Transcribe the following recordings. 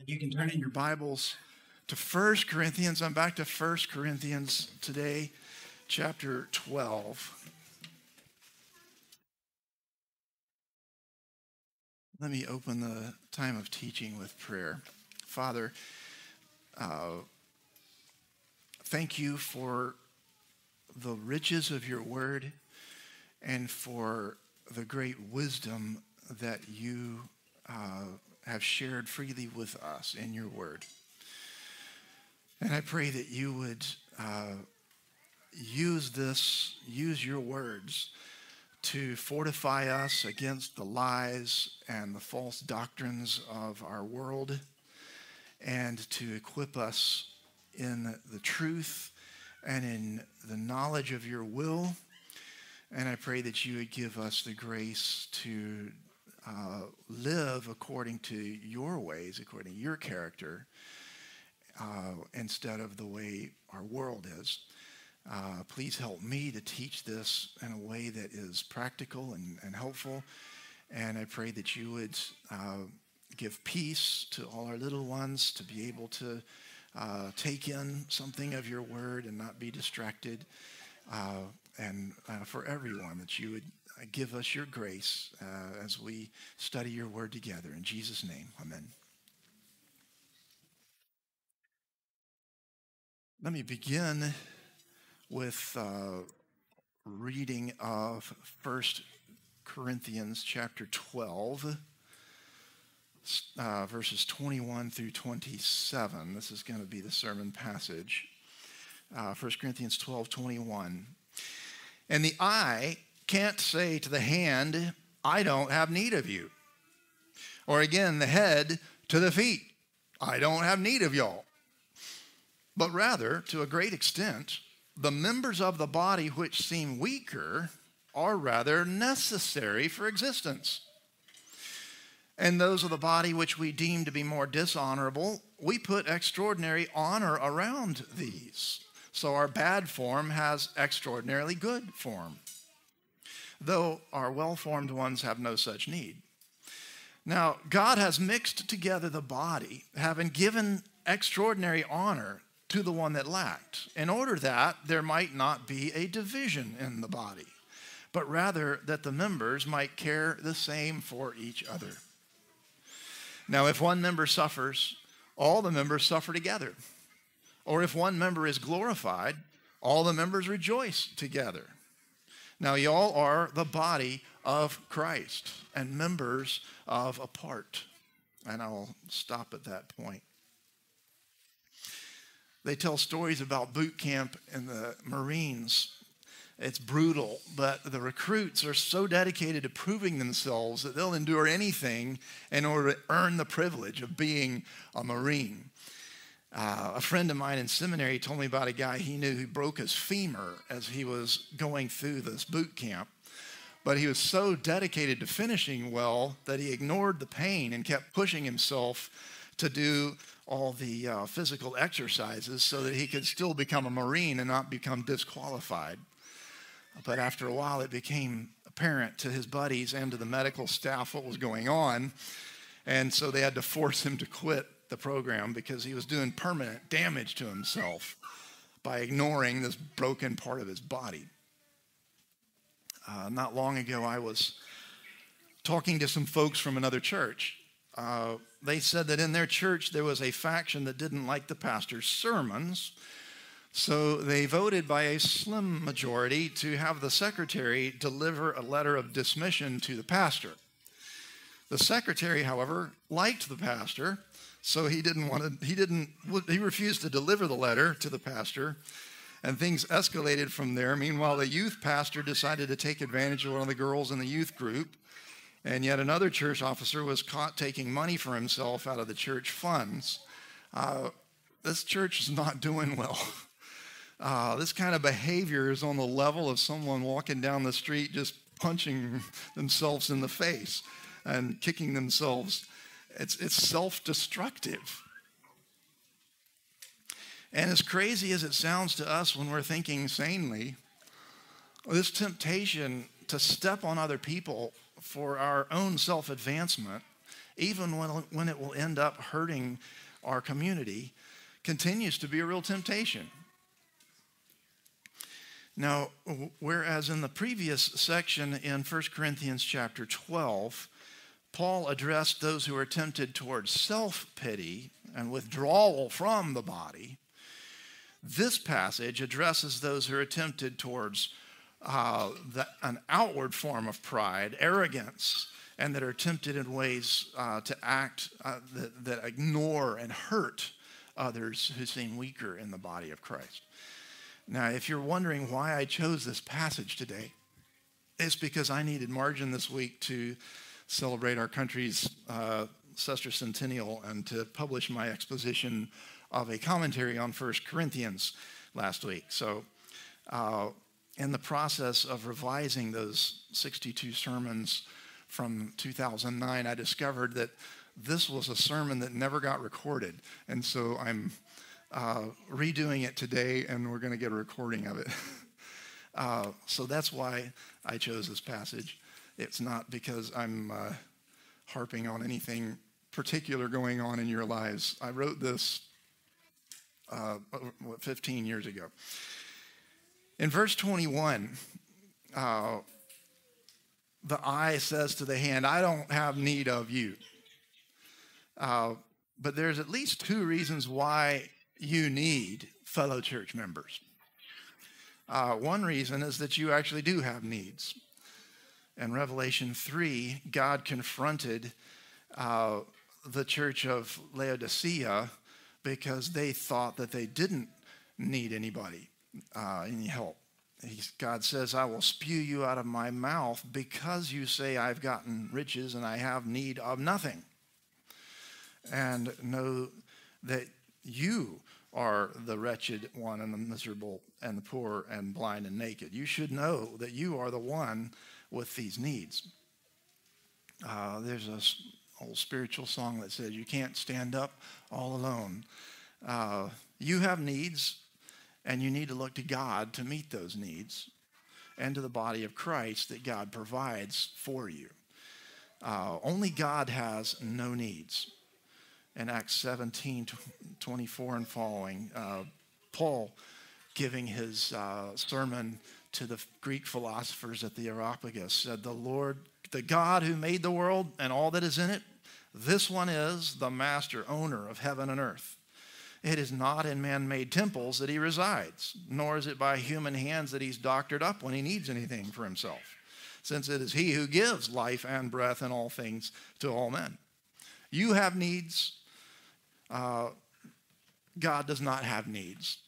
You can turn in your Bibles to 1 Corinthians. I'm back to 1 Corinthians today, chapter 12. Let me open the time of teaching with prayer. Father, thank you for the riches of your word and for the great wisdom that you have shared freely with us in your word. And I pray that you would use your words to fortify us against the lies and the false doctrines of our world, and to equip us in the truth and in the knowledge of your will. And I pray that you would give us the grace to live according to your ways, according to your character, instead of the way our world is. Please help me to teach this in a way that is practical and helpful. And I pray that you would give peace to all our little ones to be able to take in something of your word and not be distracted. And for everyone, that you would give us your grace as we study your word together. In Jesus' name, amen. Let me begin with reading of 1 Corinthians chapter 12, verses 21 through 27. This is going to be the sermon passage. 1 Corinthians 12:21. And the eye can't say to the hand, I don't have need of you. Or again, the head to the feet, I don't have need of y'all. But rather, to a great extent, the members of the body which seem weaker are rather necessary for existence. And those of the body which we deem to be more dishonorable, we put extraordinary honor around these. So our bad form has extraordinarily good form, though our well-formed ones have no such need. Now, God has mixed together the body, having given extraordinary honor to the one that lacked, in order that there might not be a division in the body, but rather that the members might care the same for each other. Now, if one member suffers, all the members suffer together. Or if one member is glorified, all the members rejoice together. Now, y'all are the body of Christ and members of a part. And I'll stop at that point. They tell stories about boot camp in the Marines. It's brutal, but the recruits are so dedicated to proving themselves that they'll endure anything in order to earn the privilege of being a Marine. A friend of mine in seminary told me about a guy he knew who broke his femur as he was going through this boot camp. But he was so dedicated to finishing well that he ignored the pain and kept pushing himself to do all the physical exercises so that he could still become a Marine and not become disqualified. But after a while, it became apparent to his buddies and to the medical staff what was going on. And so they had to force him to quit the program because he was doing permanent damage to himself by ignoring this broken part of his body. Not long ago, I was talking to some folks from another church. They said that in their church there was a faction that didn't like the pastor's sermons, so they voted by a slim majority to have the secretary deliver a letter of dismission to the pastor. The secretary, however, liked the pastor, so he refused to deliver the letter to the pastor, and things escalated from there. Meanwhile, the youth pastor decided to take advantage of one of the girls in the youth group, and yet another church officer was caught taking money for himself out of the church funds. This church is not doing well. This kind of behavior is on the level of someone walking down the street just punching themselves in the face and kicking themselves. It's self-destructive. And as crazy as it sounds to us when we're thinking sanely, this temptation to step on other people for our own self-advancement even when it will end up hurting our community, continues to be a real temptation. Now, whereas in the previous section in 1 Corinthians chapter 12, Paul addressed those who are tempted towards self-pity and withdrawal from the body, this passage addresses those who are tempted towards an outward form of pride, arrogance, and that are tempted in ways to act that ignore and hurt others who seem weaker in the body of Christ. Now, if you're wondering why I chose this passage today, it's because I needed margin this week to celebrate our country's sesquicentennial and to publish my exposition of a commentary on 1 Corinthians last week. So in the process of revising those 62 sermons from 2009, I discovered that this was a sermon that never got recorded. And so I'm redoing it today, and we're going to get a recording of it. So that's why I chose this passage. It's not because I'm harping on anything particular going on in your lives. I wrote this 15 years ago. In verse 21, the eye says to the hand, I don't have need of you. But there's at least two reasons why you need fellow church members. One reason is that you actually do have needs. In Revelation 3, God confronted the church of Laodicea because they thought that they didn't need anybody, any help. God says, I will spew you out of my mouth because you say I've gotten riches and I have need of nothing. And know that you are the wretched one and the miserable and the poor and blind and naked. You should know that you are the one with these needs. There's a old spiritual song that says, you can't stand up all alone. You have needs, and you need to look to God to meet those needs and to the body of Christ that God provides for you. Only God has no needs. In Acts 17:24 and following, Paul giving his sermon to the Greek philosophers at the Areopagus said, the God who made the world and all that is in it, this one is the master owner of heaven and earth. It is not in man-made temples that he resides, nor is it by human hands that he's doctored up when he needs anything for himself, since it is he who gives life and breath and all things to all men. You have needs. God does not have needs.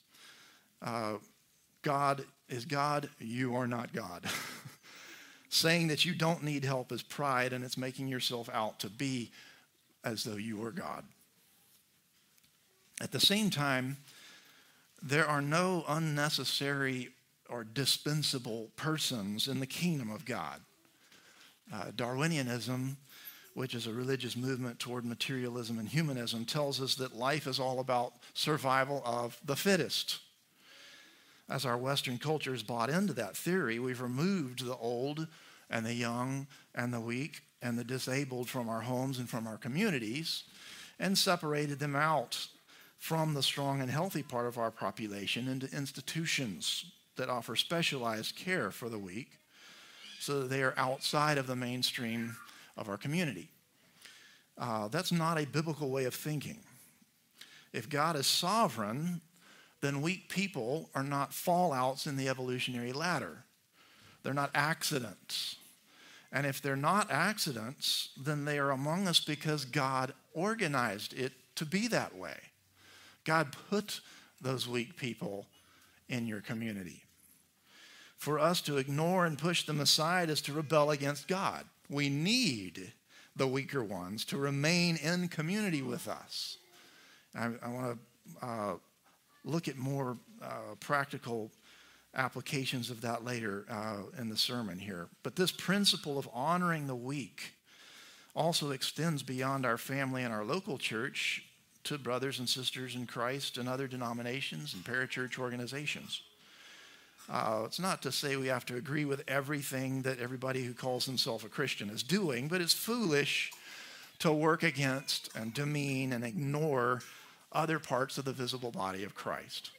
God is God. You are not God. Saying that you don't need help is pride, and it's making yourself out to be as though you were God. At the same time, there are no unnecessary or dispensable persons in the kingdom of God. Darwinianism, which is a religious movement toward materialism and humanism, tells us that life is all about survival of the fittest. As our Western culture has bought into that theory, we've removed the old and the young and the weak and the disabled from our homes and from our communities and separated them out from the strong and healthy part of our population into institutions that offer specialized care for the weak so that they are outside of the mainstream of our community. That's not a biblical way of thinking. If God is sovereign, then weak people are not fallouts in the evolutionary ladder. They're not accidents. And if they're not accidents, then they are among us because God organized it to be that way. God put those weak people in your community. For us to ignore and push them aside is to rebel against God. We need the weaker ones to remain in community with us. I want to look at more practical applications of that later in the sermon here. But this principle of honoring the weak also extends beyond our family and our local church to brothers and sisters in Christ and other denominations and parachurch organizations. It's not to say we have to agree with everything that everybody who calls himself a Christian is doing, but it's foolish to work against and demean and ignore other parts of the visible body of Christ.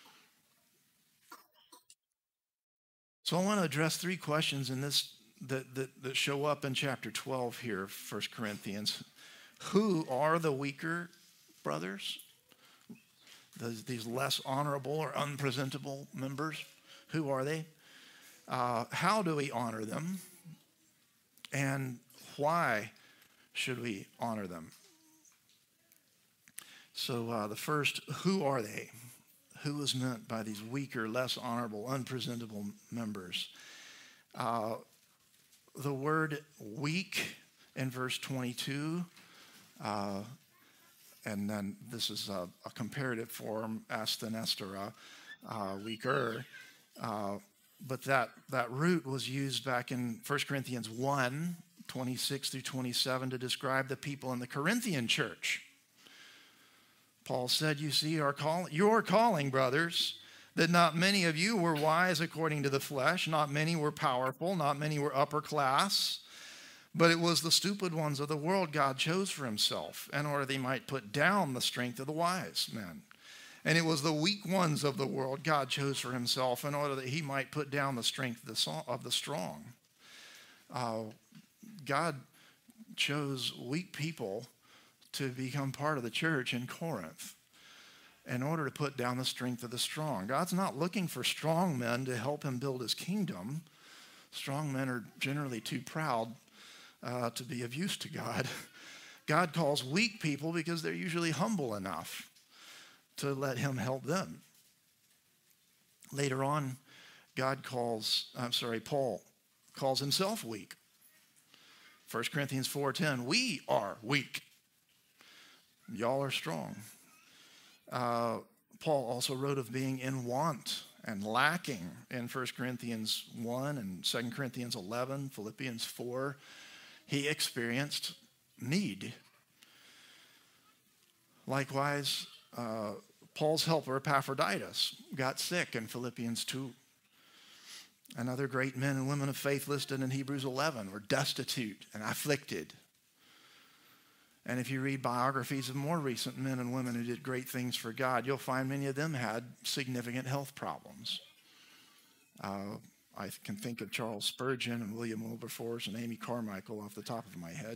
So I want to address three questions in this that show up in chapter 12 here of 1 Corinthians. Who are the weaker brothers? These less honorable or unpresentable members? Who are they? How do we honor them? And why should we honor them? So the first, who are they? Who is meant by these weaker, less honorable, unpresentable members? The word weak in verse 22, and then this is a comparative form, asthenestera, weaker. But that root was used back in 1 Corinthians 1, 26 through 27 to describe the people in the Corinthian church. Paul said, you see, your calling, brothers, that not many of you were wise according to the flesh, not many were powerful, not many were upper class, but it was the stupid ones of the world God chose for himself, in order they might put down the strength of the wise men. And it was the weak ones of the world God chose for himself, in order that he might put down the strength of the strong. God chose weak people to become part of the church in Corinth in order to put down the strength of the strong. God's not looking for strong men to help him build his kingdom. Strong men are generally too proud to be of use to God. God calls weak people because they're usually humble enough to let him help them. Later on, Paul calls himself weak. 1 Corinthians 4:10, we are weak. Y'all are strong. Paul also wrote of being in want and lacking in 1 Corinthians 1 and 2 Corinthians 11, Philippians 4. He experienced need. Likewise, Paul's helper Epaphroditus got sick in Philippians 2. And other great men and women of faith listed in Hebrews 11 were destitute and afflicted. And if you read biographies of more recent men and women who did great things for God, you'll find many of them had significant health problems. I can think of Charles Spurgeon and William Wilberforce and Amy Carmichael off the top of my head.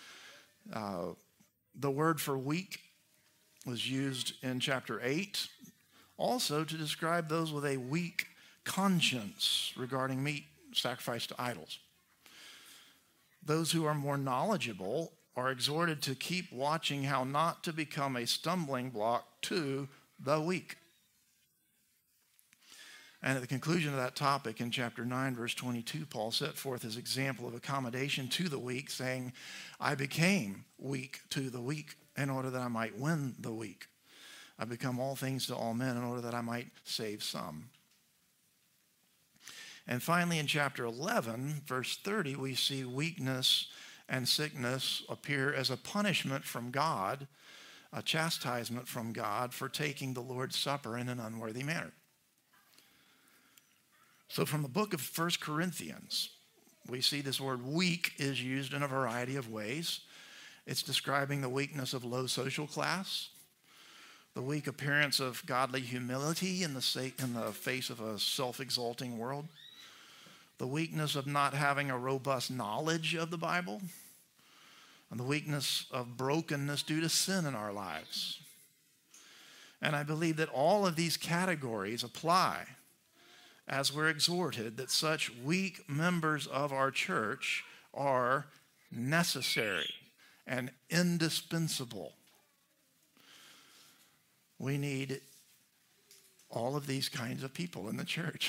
The word for weak was used in chapter 8 also to describe those with a weak conscience regarding meat sacrificed to idols. Those who are more knowledgeable are exhorted to keep watching how not to become a stumbling block to the weak. And at the conclusion of that topic in chapter 9, verse 22, Paul set forth his example of accommodation to the weak, saying, I became weak to the weak in order that I might win the weak. I become all things to all men in order that I might save some. And finally, in chapter 11, verse 30, we see weakness and sickness appear as a punishment from God, a chastisement from God for taking the Lord's Supper in an unworthy manner. So from the book of 1 Corinthians, we see this word weak is used in a variety of ways. It's describing the weakness of low social class, the weak appearance of godly humility in the face of a self-exalting world, the weakness of not having a robust knowledge of the Bible, and the weakness of brokenness due to sin in our lives. And I believe that all of these categories apply as we're exhorted that such weak members of our church are necessary and indispensable. We need all of these kinds of people in the church.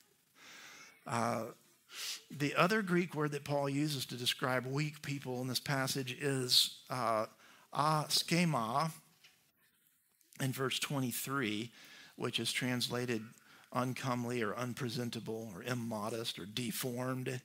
The other Greek word that Paul uses to describe weak people in this passage is askema in verse 23, which is translated uncomely or unpresentable or immodest or deformed.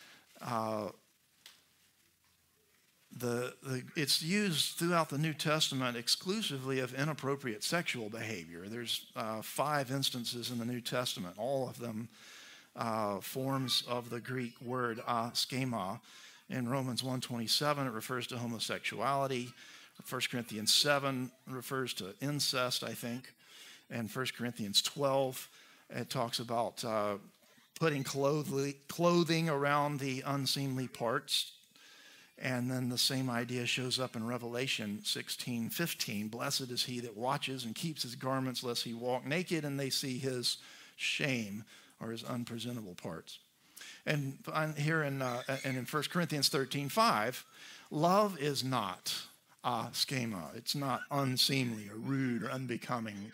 It's used throughout the New Testament exclusively of inappropriate sexual behavior. There's 5 instances in the New Testament, all of them forms of the Greek word askema, In Romans 1:27, it refers to homosexuality. 1 Corinthians 7 refers to incest, I think. And 1 Corinthians 12, it talks about putting clothing around the unseemly parts. And then the same idea shows up in Revelation 16:15. Blessed is he that watches and keeps his garments, lest he walk naked and they see his shame or his unpresentable parts. And here in 1 Corinthians 13:5, love is not schema. It's not unseemly or rude or unbecoming.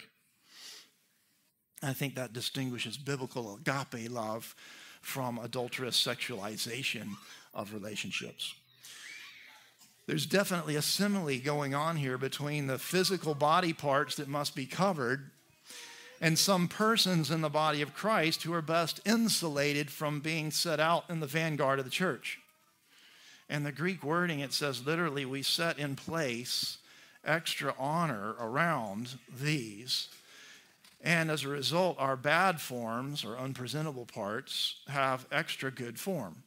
I think that distinguishes biblical agape love from adulterous sexualization of relationships. There's definitely a simile going on here between the physical body parts that must be covered and some persons in the body of Christ who are best insulated from being set out in the vanguard of the church. And the Greek wording, it says literally, we set in place extra honor around these. And as a result, our bad forms or unpresentable parts have extra good form.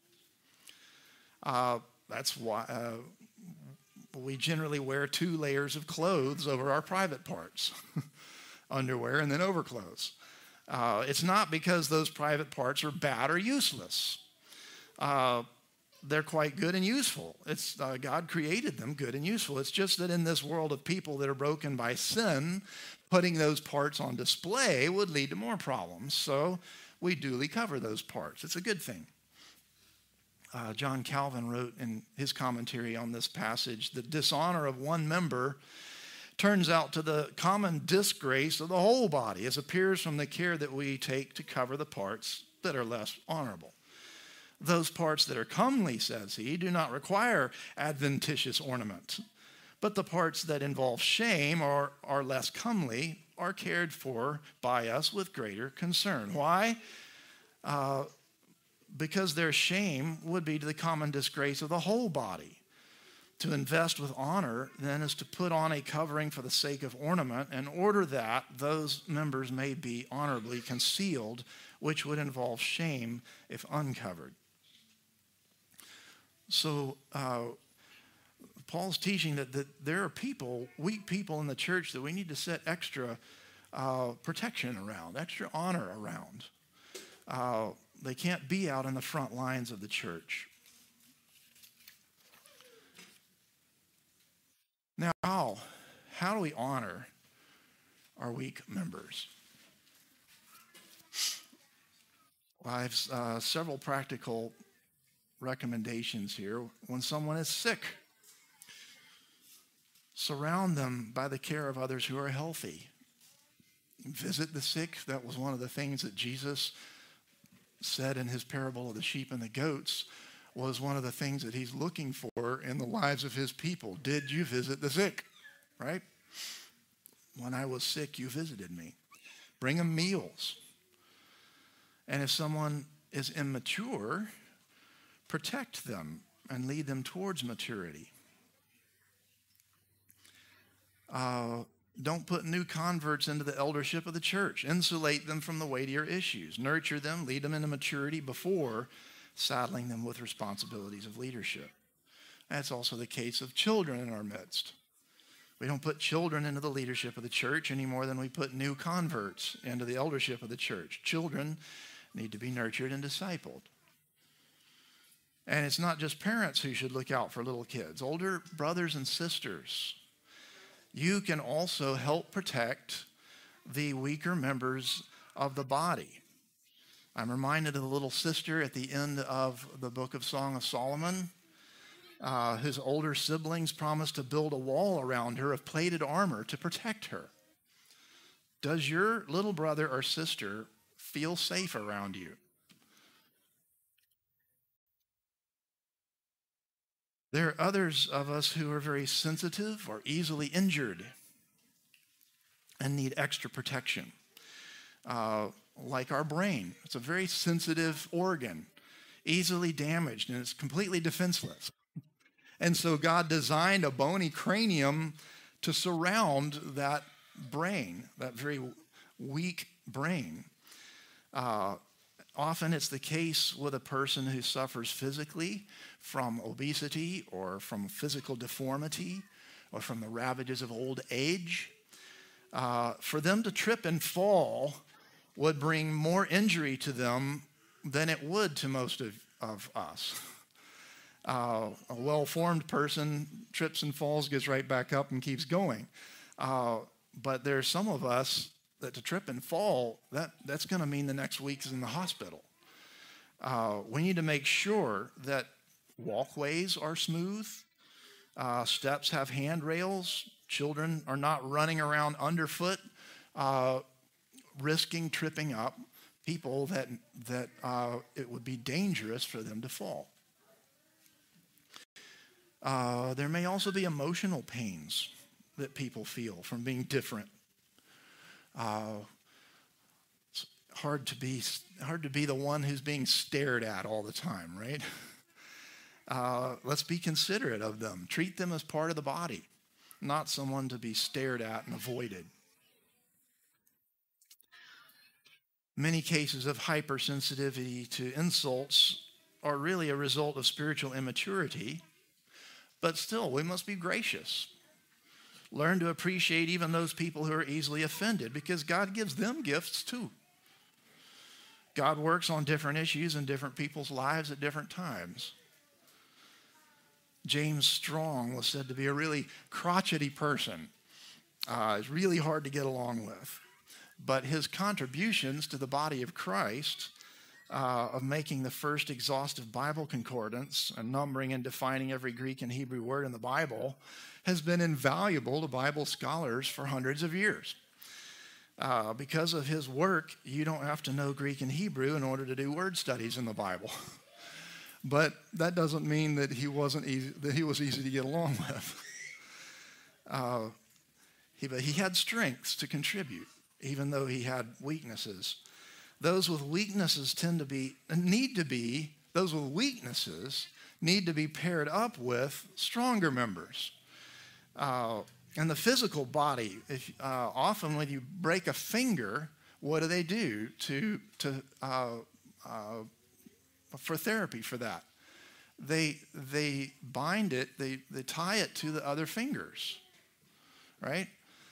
That's why we generally wear 2 layers of clothes over our private parts, underwear and then overclothes. It's not because those private parts are bad or useless. They're quite good and useful. It's God created them good and useful. It's just that in this world of people that are broken by sin, putting those parts on display would lead to more problems. So we duly cover those parts. It's a good thing. John Calvin wrote in his commentary on this passage, the dishonor of one member turns out to the common disgrace of the whole body, as appears from the care that we take to cover the parts that are less honorable. Those parts that are comely, says he, do not require adventitious ornament, but the parts that involve shame or are less comely are cared for by us with greater concern. Why? Because their shame would be to the common disgrace of the whole body. To invest with honor, then, is to put on a covering for the sake of ornament in order that those members may be honorably concealed, which would involve shame if uncovered. So Paul's teaching that there are people, weak people in the church, that we need to set extra protection around, extra honor around. They can't be out in the front lines of the church. Now, how do we honor our weak members? Well, I have several practical recommendations here. When someone is sick, surround them by the care of others who are healthy. Visit the sick. That was one of the things that Jesus said in his parable of the sheep and the goats, was one of the things that he's looking for in the lives of his people. Did you visit the sick? Right? When I was sick, you visited me. Bring them meals. And if someone is immature, protect them and lead them towards maturity. Don't put new converts into the eldership of the church. Insulate them from the weightier issues. Nurture them, lead them into maturity before saddling them with responsibilities of leadership. That's also the case of children in our midst. We don't put children into the leadership of the church any more than we put new converts into the eldership of the church. Children need to be nurtured and discipled. And it's not just parents who should look out for little kids. Older brothers and sisters, you can also help protect the weaker members of the body. I'm reminded of the little sister at the end of the book of Song of Solomon. His older siblings promised to build a wall around her of plated armor to protect her. Does your little brother or sister feel safe around you? There are others of us who are very sensitive or easily injured and need extra protection. Like our brain. It's a very sensitive organ, easily damaged, and it's completely defenseless. And so God designed a bony cranium to surround that brain, that very weak brain. often it's the case with a person who suffers physically from obesity or from physical deformity or from the ravages of old age. For them to trip and fall would bring more injury to them than it would to most of us. A well-formed person trips and falls, gets right back up and keeps going. But there's some of us that to trip and fall, that's going to mean the next week is in the hospital. We need to make sure that walkways are smooth, steps have handrails, children are not running around underfoot, risking tripping up people that it would be dangerous for them to fall. There may also be emotional pains that people feel from being different. It's hard to be the one who's being stared at all the time, right? Let's be considerate of them. Treat them as part of the body, not someone to be stared at and avoided. Many cases of hypersensitivity to insults are really a result of spiritual immaturity, but still, we must be gracious. Learn to appreciate even those people who are easily offended, because God gives them gifts too. God works on different issues in different people's lives at different times. James Strong was said to be a really crotchety person. It's really hard to get along with. But his contributions to the body of Christ, of making the first exhaustive Bible concordance and numbering and defining every Greek and Hebrew word in the Bible, has been invaluable to Bible scholars for hundreds of years. Because of his work, you don't have to know Greek and Hebrew in order to do word studies in the Bible. But that doesn't mean that he was easy to get along with. But he had strengths to contribute, even though he had weaknesses. Those with weaknesses need to be paired up with stronger members. And the physical body, often when you break a finger, what do for therapy for that? They bind it, they tie it to the other fingers, right?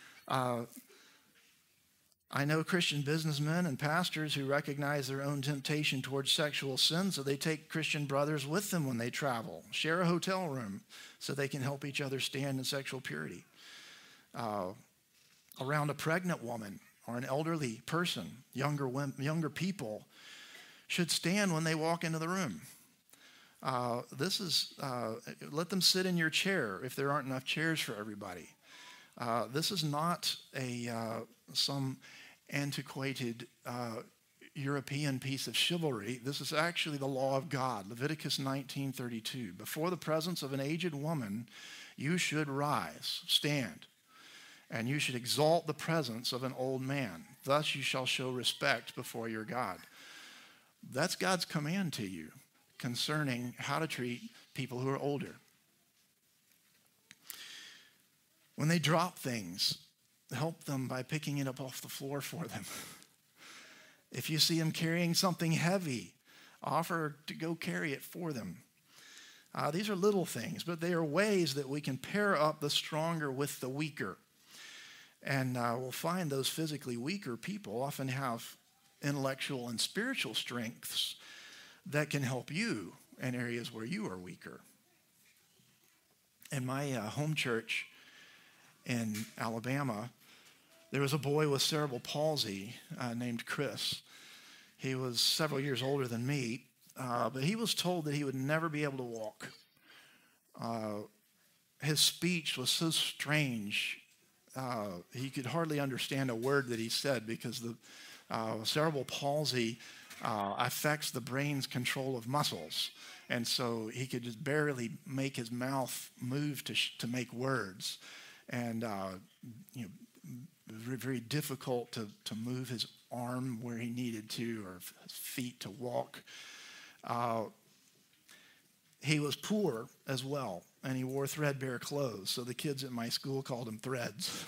I know Christian businessmen and pastors who recognize their own temptation towards sexual sin, so they take Christian brothers with them when they travel, share a hotel room so they can help each other stand in sexual purity. Around a pregnant woman or an elderly person, younger people should stand when they walk into the room. Let them sit in your chair if there aren't enough chairs for everybody. This is not some antiquated European piece of chivalry. This is actually the law of God. Leviticus 19:32. Before the presence of an aged woman, you should rise, stand, and you should exalt the presence of an old man. Thus you shall show respect before your God. That's God's command to you concerning how to treat people who are older. When they drop things, help them by picking it up off the floor for them. If you see them carrying something heavy, offer to go carry it for them. These are little things, but they are ways that we can pair up the stronger with the weaker. And we'll find those physically weaker people often have intellectual and spiritual strengths that can help you in areas where you are weaker. In my home church in Alabama, there was a boy with cerebral palsy named Chris. He was several years older than me, but he was told that he would never be able to walk. His speech was so strange, he could hardly understand a word that he said because the cerebral palsy affects the brain's control of muscles. And so he could just barely make his mouth move to make words. And very, very difficult to move his arm where he needed to, or his feet to walk. He was poor as well, and he wore threadbare clothes, so the kids at my school called him Threads.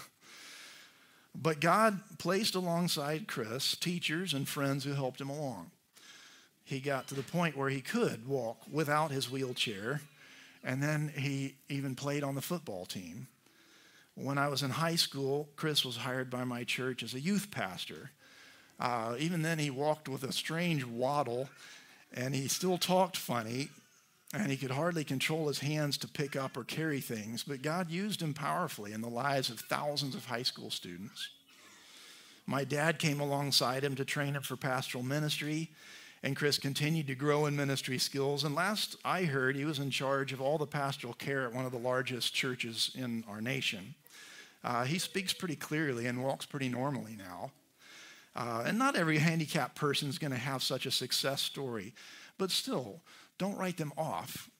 But God placed alongside Chris teachers and friends who helped him along. he got to the point where he could walk without his wheelchair, and then he even played on the football team. When I was in high school, Chris was hired by my church as a youth pastor. Even then, he walked with a strange waddle, and he still talked funny, and he could hardly control his hands to pick up or carry things, but God used him powerfully in the lives of thousands of high school students. My dad came alongside him to train him for pastoral ministry, and Chris continued to grow in ministry skills. And last I heard, he was in charge of all the pastoral care at one of the largest churches in our nation. He speaks pretty clearly and walks pretty normally now. And not every handicapped person is going to have such a success story, but still, don't write them off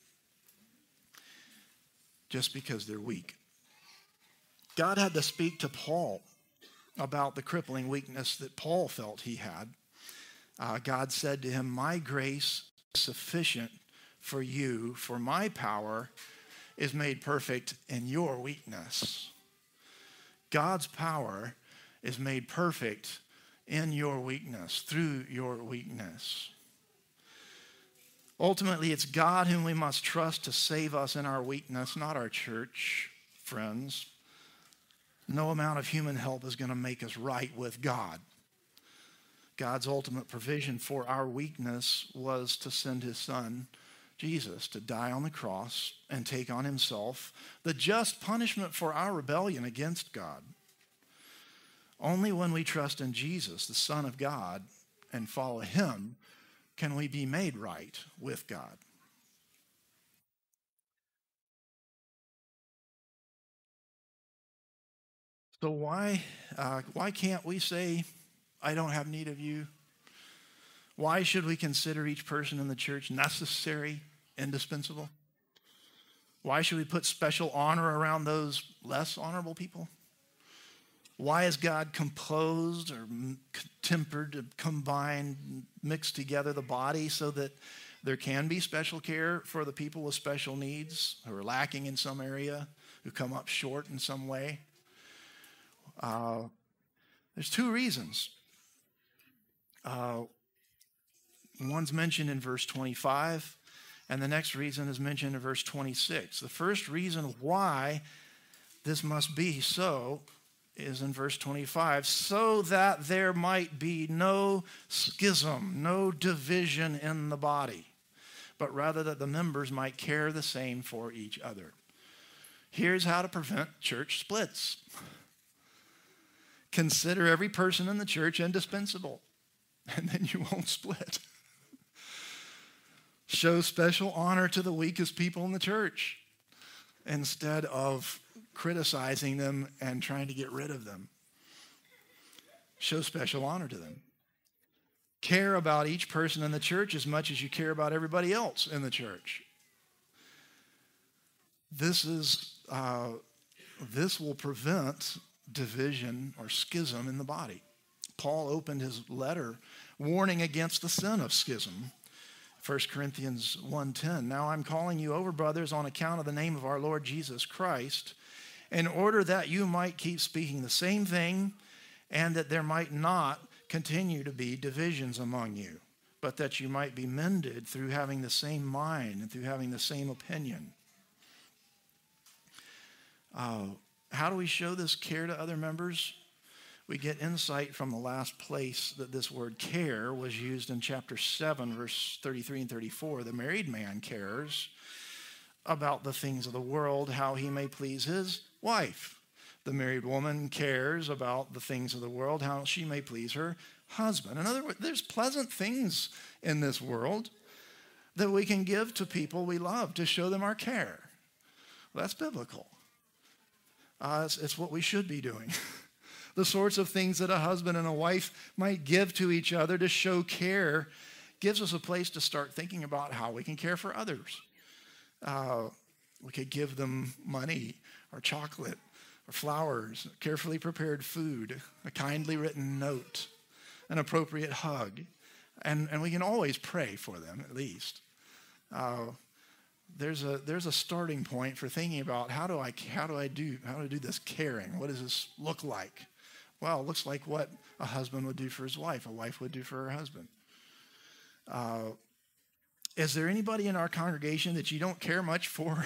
just because they're weak. God had to speak to Paul about the crippling weakness that Paul felt he had. God said to him, "My grace is sufficient for you, for my power is made perfect in your weakness." God's power is made perfect in your weakness, through your weakness. Ultimately, it's God whom we must trust to save us in our weakness, not our church, friends. No amount of human help is going to make us right with God. God's ultimate provision for our weakness was to send his son, Jesus, to die on the cross and take on himself the just punishment for our rebellion against God. Only when we trust in Jesus, the Son of God, and follow him, can we be made right with God. So why can't we say, "I don't have need of you"? Why should we consider each person in the church necessary, indispensable? Why should we put special honor around those less honorable people? Why is God composed or tempered, combined, mixed together the body so that there can be special care for the people with special needs who are lacking in some area, who come up short in some way? There's two reasons. One's mentioned in verse 25, and the next reason is mentioned in verse 26. The first reason why this must be so is in verse 25, so that there might be no schism, no division in the body, but rather that the members might care the same for each other. Here's how to prevent church splits. Consider every person in the church indispensable, and then you won't split. Show special honor to the weakest people in the church instead of criticizing them and trying to get rid of them. Show special honor to them. Care about each person in the church as much as you care about everybody else in the church. This will prevent division or schism in the body. Paul opened his letter warning against the sin of schism. 1 Corinthians 1:10, "Now I'm calling you over, brothers, on account of the name of our Lord Jesus Christ, in order that you might keep speaking the same thing, and that there might not continue to be divisions among you, but that you might be mended through having the same mind and through having the same opinion." How do we show this care to other members? We get insight from the last place that this word care was used in chapter 7, verse 33 and 34. The married man cares about the things of the world, how he may please his wife. The married woman cares about the things of the world, how she may please her husband. In other words, there's pleasant things in this world that we can give to people we love to show them our care. Well, that's biblical. It's what we should be doing. The sorts of things that a husband and a wife might give to each other to show care gives us a place to start thinking about how we can care for others. We could give them money or chocolate or flowers, carefully prepared food, a kindly written note, an appropriate hug, and we can always pray for them at least. There's a starting point for thinking about how do I do this caring? What does this look like? Well, it looks like what a husband would do for his wife, a wife would do for her husband. Is there anybody in our congregation that you don't care much for?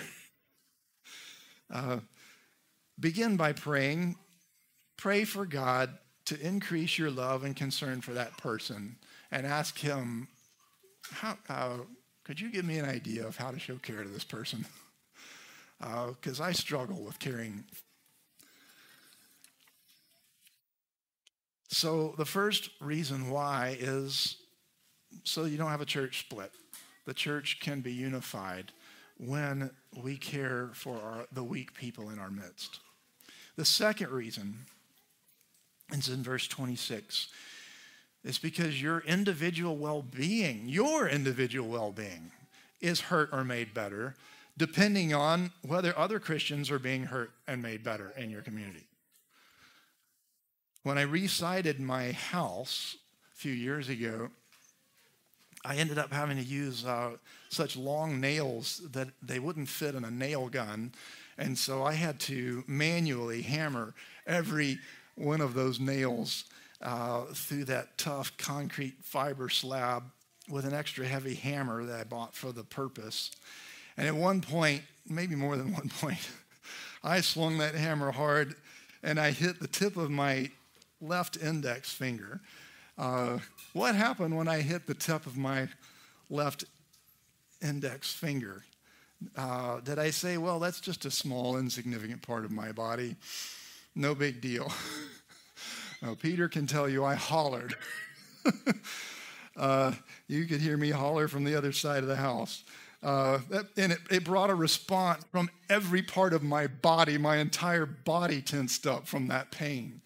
Begin by praying. Pray for God to increase your love and concern for that person, and ask him, could you give me an idea of how to show care to this person? Because I struggle with caring. So the first reason why is so you don't have a church split. The church can be unified when we care for the weak people in our midst. The second reason, and it's in verse 26, is because your individual well-being is hurt or made better, depending on whether other Christians are being hurt and made better in your community. When I resided my house a few years ago, I ended up having to use such long nails that they wouldn't fit in a nail gun. And so I had to manually hammer every one of those nails through that tough concrete fiber slab with an extra heavy hammer that I bought for the purpose. And at one point, maybe more than one point, I swung that hammer hard and I hit the tip of my left index finger. What happened when I hit the tip of my left index finger? Did I say, well, that's just a small, insignificant part of my body? No big deal. No, Peter can tell you I hollered. You could hear me holler from the other side of the house. And it brought a response from every part of my body. My entire body tensed up from that pain.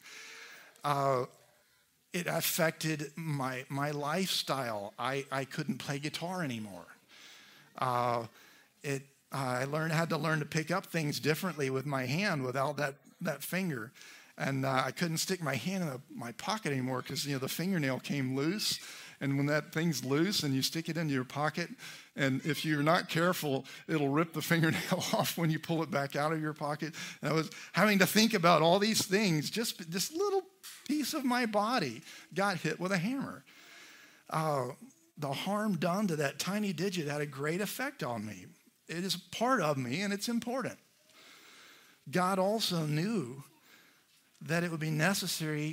It affected my lifestyle. I couldn't play guitar anymore. I had to learn to pick up things differently with my hand without that finger. And I couldn't stick my hand in my pocket anymore because, the fingernail came loose. And when that thing's loose and you stick it into your pocket, and if you're not careful, it'll rip the fingernail off when you pull it back out of your pocket. And I was having to think about all these things. Just this little piece of my body got hit with a hammer. The harm done to that tiny digit had a great effect on me. It is part of me, and it's important. God also knew that it would be necessary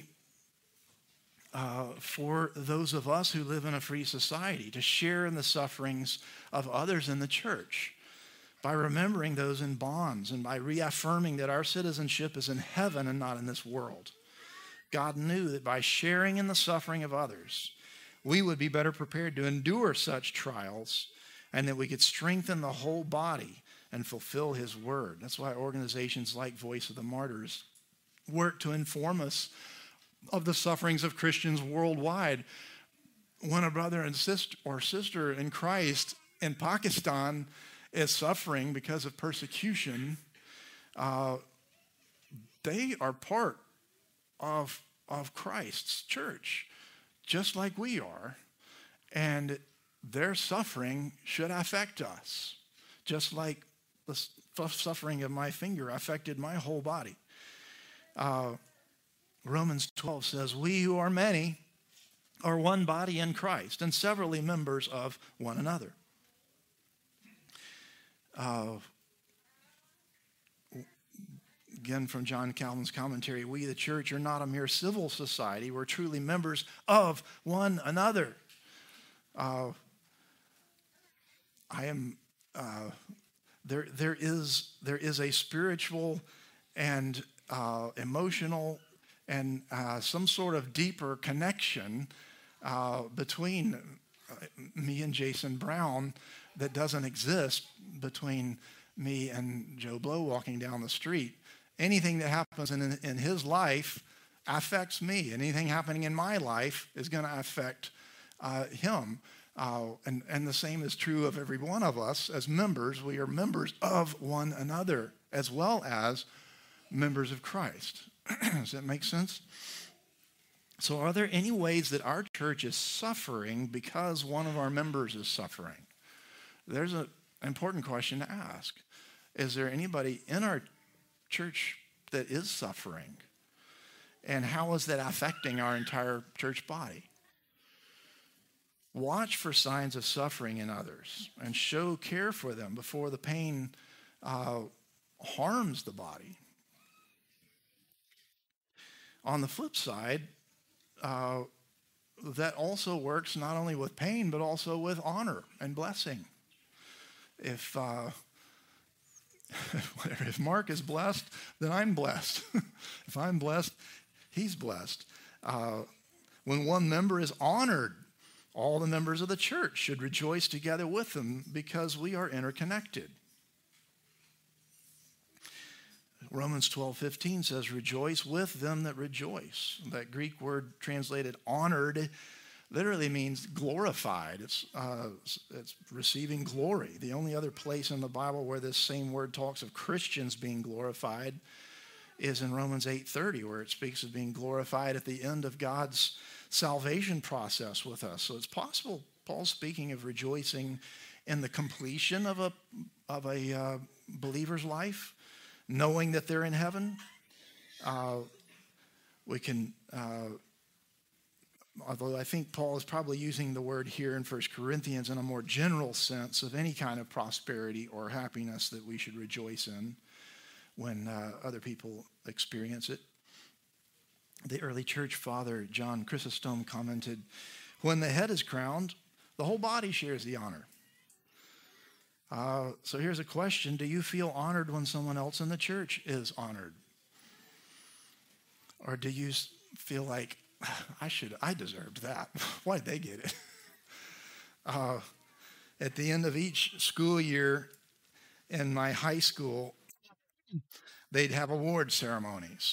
for those of us who live in a free society to share in the sufferings of others in the church by remembering those in bonds and by reaffirming that our citizenship is in heaven and not in this world. God knew that by sharing in the suffering of others, we would be better prepared to endure such trials and that we could strengthen the whole body and fulfill his word. That's why organizations like Voice of the Martyrs work to inform us of the sufferings of Christians worldwide. When a brother and sister in Christ in Pakistan is suffering because of persecution, they are part of Christ's church, just like we are. And their suffering should affect us, just like the suffering of my finger affected my whole body. Romans 12 says, we who are many are one body in Christ and severally members of one another. Again, from John Calvin's commentary, we, the church, are not a mere civil society. We're truly members of one another. There is a spiritual and emotional and some sort of deeper connection between me and Jason Brown that doesn't exist between me and Joe Blow walking down the street. Anything that happens in his life affects me. Anything happening in my life is going to affect him. And the same is true of every one of us as members. We are members of one another as well as members of Christ. Does that make sense? So are there any ways that our church is suffering because one of our members is suffering? There's an important question to ask. Is there anybody in our church that is suffering? And how is that affecting our entire church body? Watch for signs of suffering in others and show care for them before the pain harms the body. On the flip side, that also works not only with pain, but also with honor and blessing. If if Mark is blessed, then I'm blessed. If I'm blessed, he's blessed. When one member is honored, all the members of the church should rejoice together with them because we are interconnected. Romans 12:15 says, rejoice with them that rejoice. That Greek word translated honored literally means glorified. It's receiving glory. The only other place in the Bible where this same word talks of Christians being glorified is in Romans 8:30, where it speaks of being glorified at the end of God's salvation process with us. So it's possible Paul's speaking of rejoicing in the completion of a believer's life, knowing that they're in heaven. We can, although I think Paul is probably using the word here in 1 Corinthians in a more general sense of any kind of prosperity or happiness that we should rejoice in when other people experience it. The early church father, John Chrysostom, commented, when the head is crowned, the whole body shares the honor. So here's a question. Do you feel honored when someone else in the church is honored? Or do you feel like, I deserved that. Why'd they get it? At the end of each school year in my high school, they'd have award ceremonies.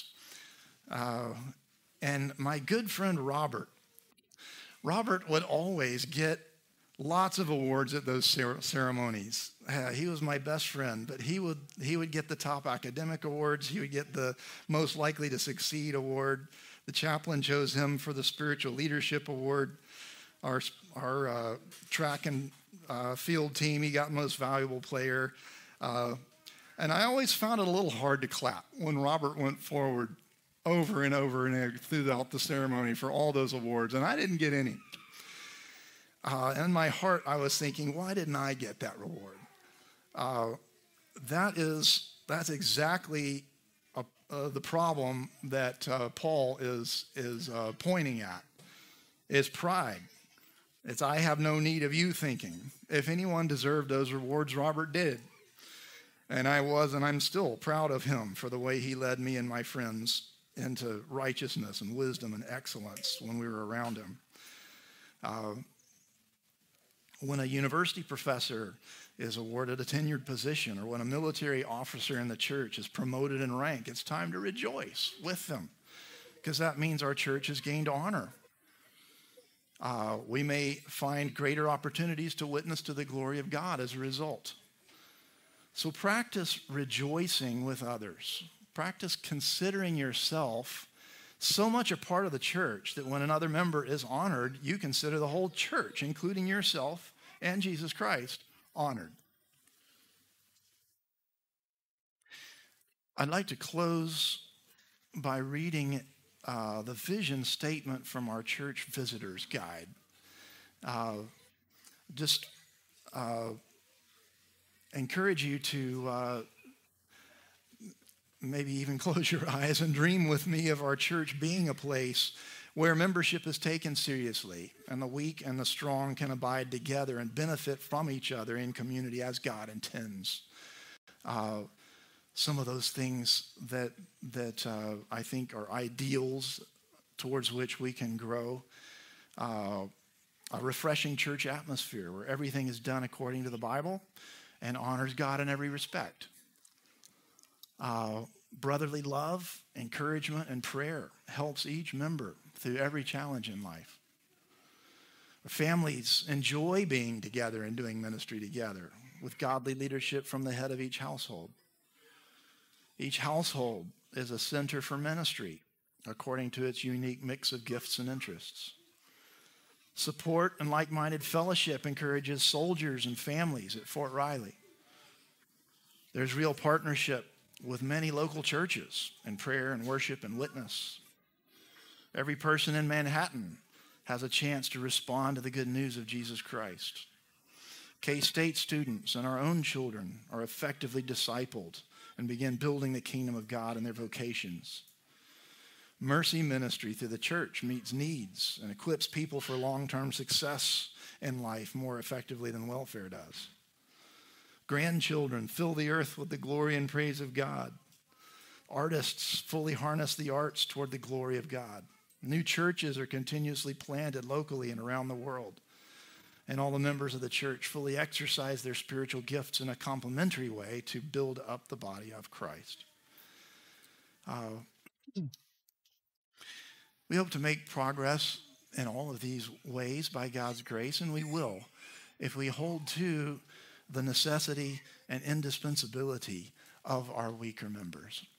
And my good friend Robert would always get lots of awards at those ceremonies. He was my best friend, but he would get the top academic awards. He would get the most likely to succeed award. The chaplain chose him for the spiritual leadership award. Our track and field team, he got most valuable player. And I always found it a little hard to clap when Robert went forward over and over and throughout the ceremony for all those awards, and I didn't get any. In my heart, I was thinking, why didn't I get that reward? That's exactly the problem that Paul is pointing at. Is pride. It's I have no need of you thinking. If anyone deserved those rewards, Robert did. And I was, and I'm still proud of him for the way he led me and my friends into righteousness and wisdom and excellence when we were around him. When a university professor is awarded a tenured position, or when a military officer in the church is promoted in rank, it's time to rejoice with them, because that means our church has gained honor. We may find greater opportunities to witness to the glory of God as a result. So practice rejoicing with others. Practice considering yourself so much a part of the church that when another member is honored, you consider the whole church, including yourself and Jesus Christ, honored. I'd like to close by reading the vision statement from our church visitors guide. Just encourage you to maybe even close your eyes and dream with me of our church being a place where membership is taken seriously and the weak and the strong can abide together and benefit from each other in community as God intends. Some of those things that I think are ideals towards which we can grow. A refreshing church atmosphere where everything is done according to the Bible and honors God in every respect. Brotherly love, encouragement, and prayer helps each member through every challenge in life. Families enjoy being together and doing ministry together with godly leadership from the head of each household. Each household is a center for ministry according to its unique mix of gifts and interests. Support and like-minded fellowship encourages soldiers and families at Fort Riley. There's real partnership with many local churches in prayer and worship and witness. Every person in Manhattan has a chance to respond to the good news of Jesus Christ. K-State students and our own children are effectively discipled and begin building the kingdom of God in their vocations. Mercy ministry through the church meets needs and equips people for long-term success in life more effectively than welfare does. Grandchildren fill the earth with the glory and praise of God. Artists fully harness the arts toward the glory of God. New churches are continuously planted locally and around the world. And all the members of the church fully exercise their spiritual gifts in a complementary way to build up the body of Christ. We hope to make progress in all of these ways by God's grace, and we will if we hold to the necessity and indispensability of our weaker members.